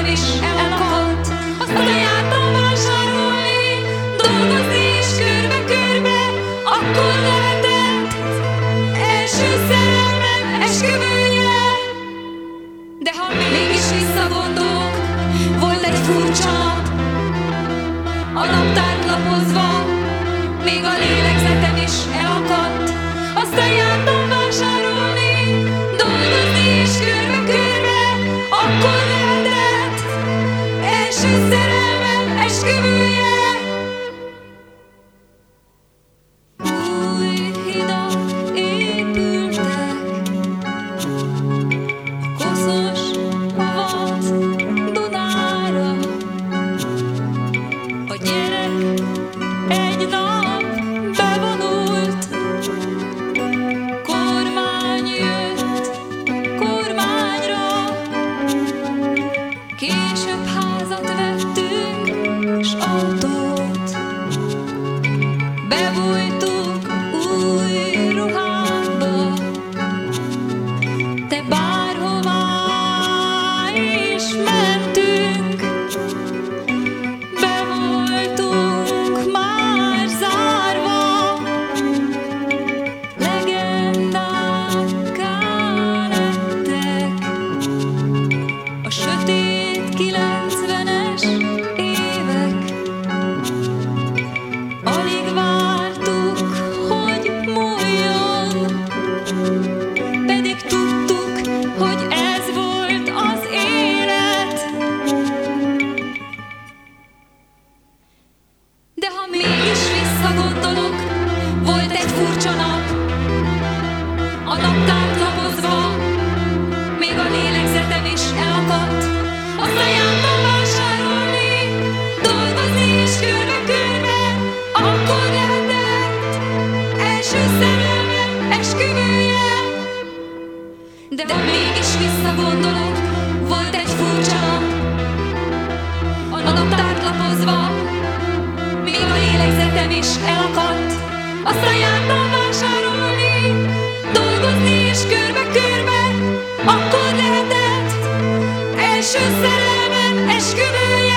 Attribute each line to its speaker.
Speaker 1: lélegzetem is elakadt. Aztán jártam vásárolni, dolgozni is körbe-körbe, akkor lehetett első szerelmem esküvője. De ha mégis visszagondolok, volt egy furcsa nap, a naptárt lapozva, még a lélegzetem is elakadt. Aztán jártam vásárolni, dolgozni is körbe-körbe, akkor lehetett első szerelmem esküvője. Új hidak épültek a koszos, vad Dunára. A gyerek egy nap bevonult, kormány jött kormányra. Később házat vettünk s autót, bebújtunk új ruhába, de bárhová is mentünk, be voltunk már zárva. Legendák lettek a sötét 90-es évek. Alig vártuk, hogy múljon, pedig tudtuk, hogy ez volt az élet. De ha mégis visszagondolok, volt egy furcsa nap, a naptárt lapozva, még a lélegzetem is elakadt. Aztán jártam vásárolni, dolgozni is körbe-körbe, akkor lehetett első szerelmem esküvője. De ha mégis visszagondolok, volt egy furcsa nap, a naptárt lapozva, még a lélegzetem is elakadt. Aztán jártam vásárolni, dolgozni is körbe-körbe, akkor lehetett első szerelmem esküvője.